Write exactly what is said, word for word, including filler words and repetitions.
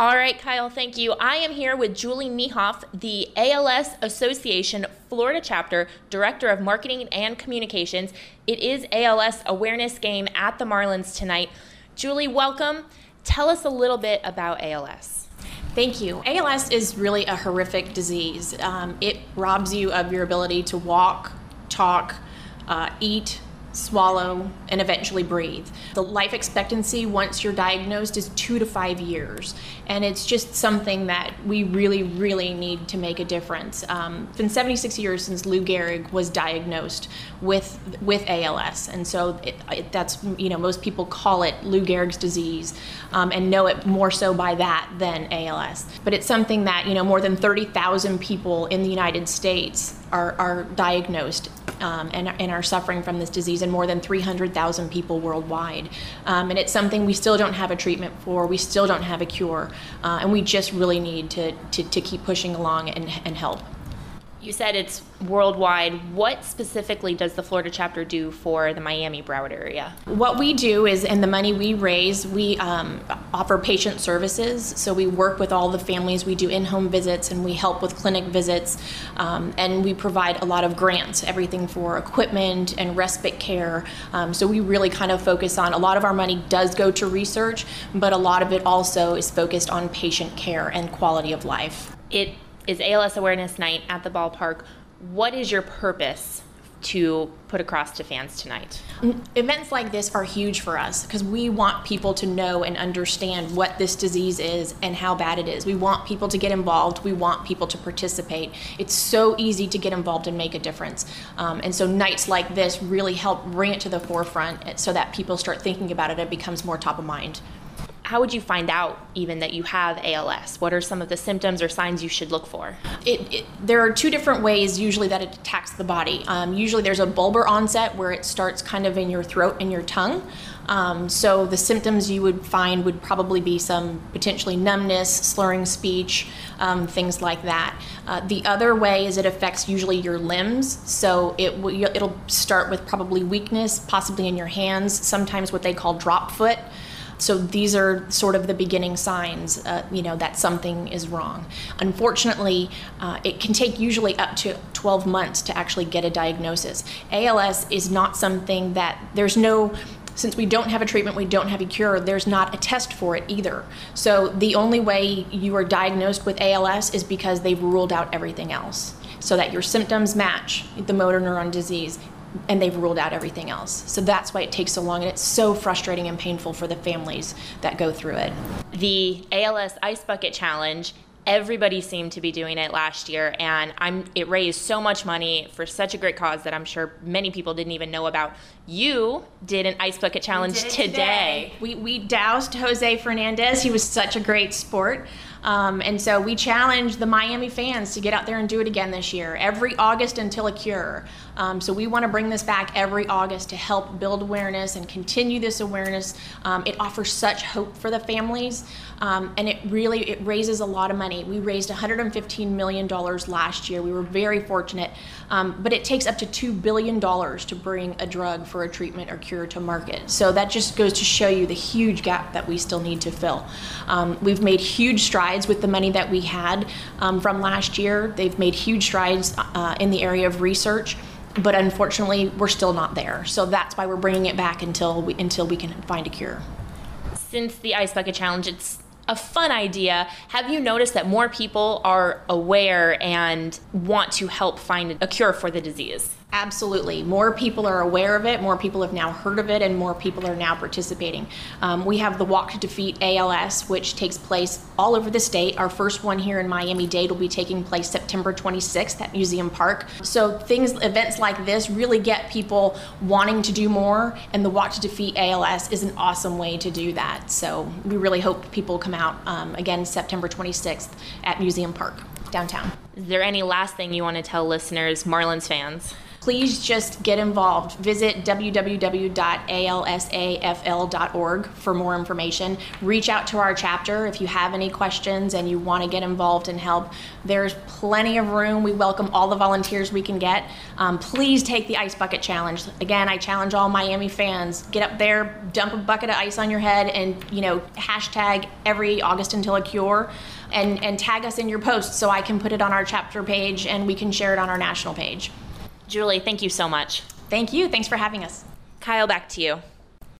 All right, Kyle, thank you. I am here with Julie Niehoff, the A L S Association Florida Chapter Director of Marketing and Communications. It is A L S Awareness Game at the Marlins tonight. Julie, welcome. Tell us a little bit about A L S. Thank you. A L S is really a horrific disease. Um, it robs you of your ability to walk, talk, uh, eat, swallow, and eventually breathe. The life expectancy once you're diagnosed is two to five years. And it's just something that we really, really need to make a difference. Um, it's been seventy-six years since Lou Gehrig was diagnosed with with A L S. And so it, it, that's, you know, most people call it Lou Gehrig's disease um, and know it more so by that than A L S. But it's something that, you know, more than thirty thousand people in the United States are, are diagnosed um, and, and are suffering from this disease, and more than three hundred thousand people worldwide. Um, and it's something we still don't have a treatment for, we still don't have a cure, uh, and we just really need to, to, to keep pushing along and, and help. You said it's worldwide. What specifically does the Florida chapter do for the Miami Broward area? What we do is, and the money we raise, we um, offer patient services. So we work with all the families. We do in-home visits, and we help with clinic visits. Um, and we provide a lot of grants, everything for equipment and respite care. Um, so we really kind of focus on, a lot of our money does go to research, but a lot of it also is focused on patient care and quality of life. It is A L S Awareness Night at the ballpark. What is your purpose to put across to fans tonight? Events like this are huge for us because we want people to know and understand what this disease is and how bad it is. We want people to get involved. We want people to participate. It's so easy to get involved and make a difference. Um, and so nights like this really help bring it to the forefront so that people start thinking about it and it becomes more top of mind. How would you find out even that you have A L S? What are some of the symptoms or signs you should look for? It, it, there are two different ways usually that it attacks the body. Um, usually there's a bulbar onset where it starts kind of in your throat and your tongue. Um, so the symptoms you would find would probably be some potentially numbness, slurring speech, um, things like that. Uh, the other way is it affects usually your limbs. So it w- it'll start with probably weakness, possibly in your hands, sometimes what they call drop foot. So these are sort of the beginning signs, uh, you know, that something is wrong. Unfortunately, uh, it can take usually up to twelve months to actually get a diagnosis. A L S is not something that there's no, since we don't have a treatment, we don't have a cure, there's not a test for it either. So the only way you are diagnosed with A L S is because they've ruled out everything else, so that your symptoms match the motor neuron disease, and they've ruled out everything else. So that's why it takes so long, and it's so frustrating and painful for the families that go through it. The A L S Ice Bucket Challenge, everybody seemed to be doing it last year, and I'm, it raised so much money for such a great cause that I'm sure many people didn't even know about. You did an Ice Bucket Challenge we today. today. We, we doused Jose Fernandez. He was such a great sport. Um, and so we challenged the Miami fans to get out there and do it again this year, every August until a cure. Um, so we want to bring this back every August to help build awareness and continue this awareness. Um, it offers such hope for the families, um, and it really it raises a lot of money. We raised one hundred fifteen million dollars last year. We were very fortunate, um, but it takes up to two billion dollars to bring a drug for a treatment or cure to market. So that just goes to show you the huge gap that we still need to fill. Um, we've made huge strides with the money that we had um, from last year. They've made huge strides uh, in the area of research, but unfortunately we're still not there. So that's why we're bringing it back until we, until we can find a cure. Since the Ice Bucket Challenge, it's a fun idea. Have you noticed that more people are aware and want to help find a cure for the disease? Absolutely. More people are aware of it, more people have now heard of it, and more people are now participating. Um, we have the Walk to Defeat A L S, which takes place all over the state. Our first one here in Miami-Dade will be taking place September twenty-sixth at Museum Park. So things, events like this really get people wanting to do more, and the Walk to Defeat A L S is an awesome way to do that. So we really hope people come out um, again September twenty-sixth at Museum Park, downtown. Is there any last thing you want to tell listeners, Marlins fans? please just get involved. Visit w w w dot a l s a f l dot org for more information. Reach out to our chapter if you have any questions and you want to get involved and help. There's plenty of room. We welcome all the volunteers we can get. Um, please take the Ice Bucket Challenge. Again, I challenge all Miami fans. Get up there, dump a bucket of ice on your head, and you know, hashtag every August until a cure, and, and tag us in your posts so I can put it on our chapter page and we can share it on our national page. Julie, thank you so much. Thank you. Thanks for having us. Kyle, back to you.